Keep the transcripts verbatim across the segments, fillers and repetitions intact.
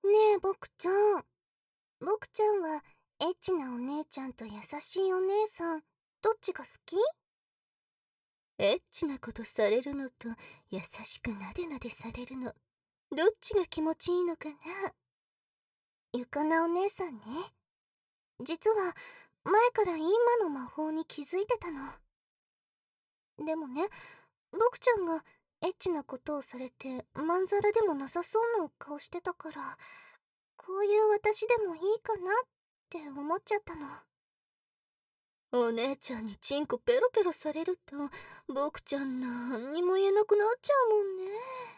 ねえ、ボクちゃん。ボクちゃんは、エッチなお姉ちゃんと優しいお姉さん、どっちが好き？ エッチなことされるのと、優しくなでなでされるの、どっちが気持ちいいのかな？ ゆかなお姉さんね。実は、前から今の魔法に気づいてたの。でもね、ボクちゃんがエッチなことをされてまんざらでもなさそうなお顔してたから、こういう私でもいいかなって思っちゃったの。 お姉ちゃんにチンコペロペロされると、ボクちゃんなんにも言えなくなっちゃうもんね。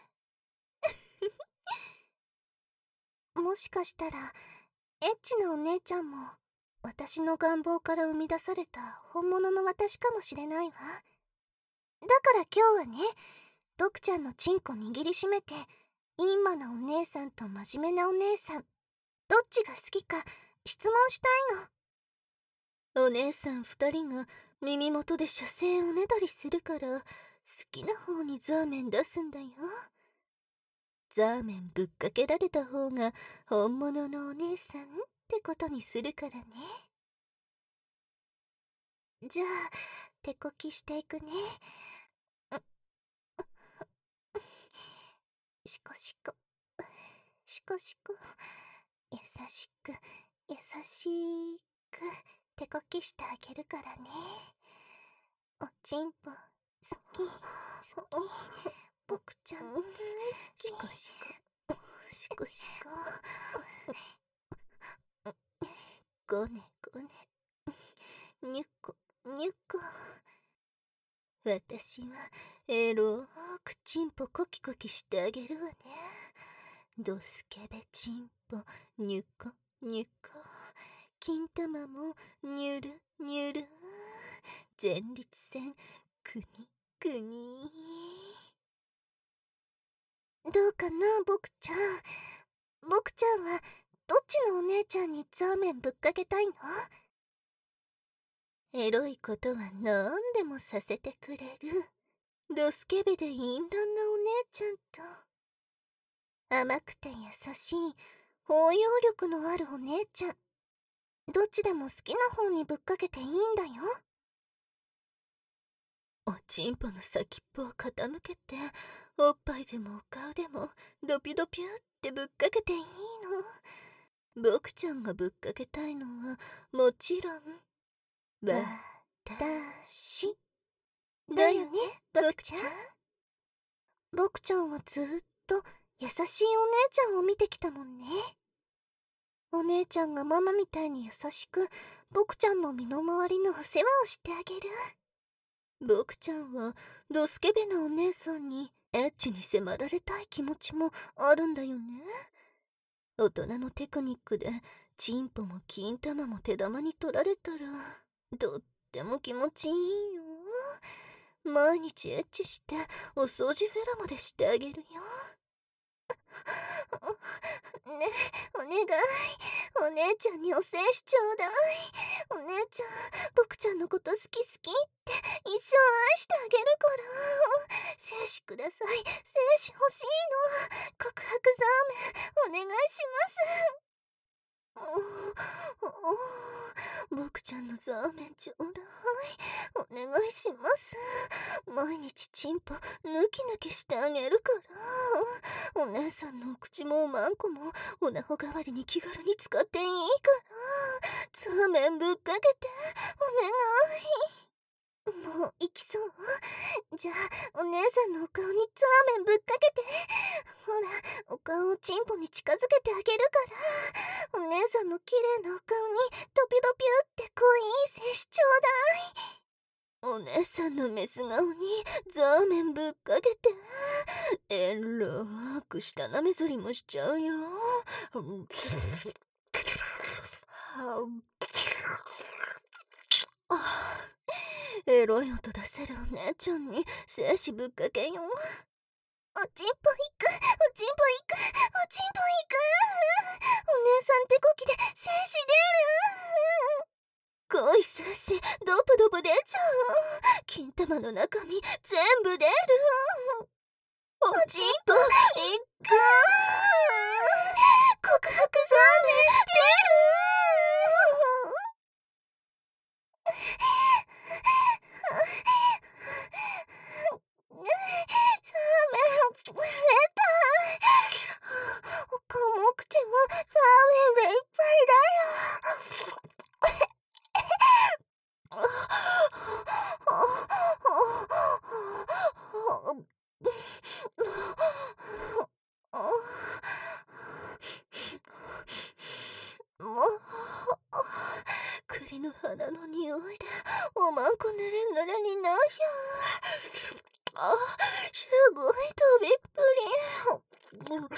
もしかしたら、エッチなお姉ちゃんも、私の願望から生み出された本物の私かもしれないわ。だから今日はね、ボクちゃんのチンコ握りしめて、インマなお姉さんと真面目なお姉さん、どっちが好きか質問したいの。お姉さん二人が耳元で射精おねだりするから、好きな方にザーメン出すんだよ。ザーメンぶっかけられた方が本物のお姉さんってことにするからね。 じゃあ、手こきしていくね。シコシコ、シコシコ、優しく、優しく、手こきしてあげるからね。おちんぽ、好き、好き、ボクちゃん大好き。 シコシコ、シコシコ。ごねごね、にゅこにゅこ。私はエローくチンポコキコキしてあげるわね。ドスケベチンポニュコニュコ、金玉もニュルニュル、前立腺クニクニ。 どうかな、ボクちゃん。ボクちゃんはどっちのお姉ちゃんにザーメンぶっかけたいの？ エロいことは何でもさせてくれるドスケベで淫乱なお姉ちゃんと、 甘くて優しい包容力のあるお姉ちゃん、どっちでも好きな方にぶっかけていいんだよ。 おちんぽの先っぽを傾けて、おっぱいでもお顔でもドピドピュってぶっかけていいの。ボクちゃんがぶっかけたいのはもちろん私だよね、ボクちゃん。ボクちゃんはずーっと優しいお姉ちゃんを見てきたもんね。お姉ちゃんがママみたいに優しく、ボクちゃんの身の回りのお世話をしてあげる。 ボクちゃんはドスケベなお姉さんにエッチに迫られたい気持ちもあるんだよね。大人のテクニックでチンポも金玉も手玉に取られたらとっても気持ちいいよ。毎日エッチしてお掃除フェラまでしてあげるよ。 ね、お願い。お姉ちゃんにお精子ちょうだい。お姉ちゃん、僕ちゃんのこと好き好きって一生愛してあげるから。精子ください。精子欲しいの。告白ザーメンお願いします。 僕ちゃんのザーメンちょうだい。お願いします。毎日チンポ抜き抜きしてあげるから。お姉さんのお口もおまんこもおなほ代わりに気軽に使っていいから。ザーメンぶっかけてお願い。もう行きそう？じゃあお姉さんのお顔にザーメンぶっかけて。ほら、お顔をチンポに近づけてあげるから。お姉さんの綺麗なお顔にドピドピュって濃い精子ちょうだい。 お姉さんのメス顔にザーメンぶっかけて。えらーく下なめずりもしちゃうよ。あ、エロい音出せるお姉ちゃんに精子ぶっかけよ。 おちんぽいく、おちんぽいく、おちんぽいく。お姉さん手こきで精子出る。 濃い精子ドブドブ出ちゃう。金玉の中身全部出る。 おちんぽいく。告口もサーメンでいっぱいだよ。もう栗の花の匂いでおまんこぬれぬれになるよ。あ、すごい飛びっぷり。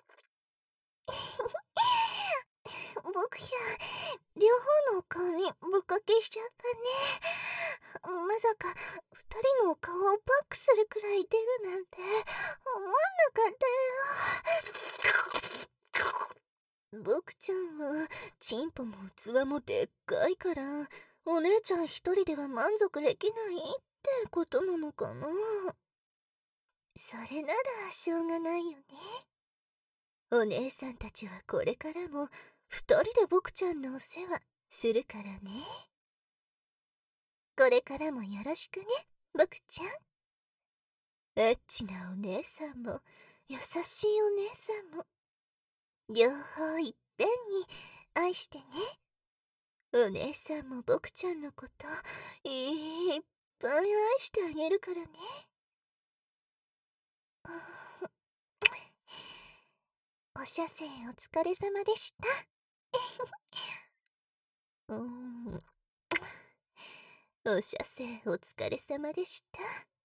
僕じゃ両方のお顔にぶっかけしちゃったね。まさか二人のお顔をバックするくらい出るなんて思わなかったよ。僕ちゃんはチンポも器もでっかいからお姉ちゃん一人では満足できないってことなのかな。それならしょうがないよね。お姉さんたちはこれからも二人で僕ちゃんのお世話するからね。これからもよろしくね、僕ちゃん。エッチなお姉さんも優しいお姉さんも両方いっぺんに愛してね。お姉さんも僕ちゃんのこといっぱい愛してあげるからね。お射精お疲れ様でした。うーん。お射精お疲れ様でした。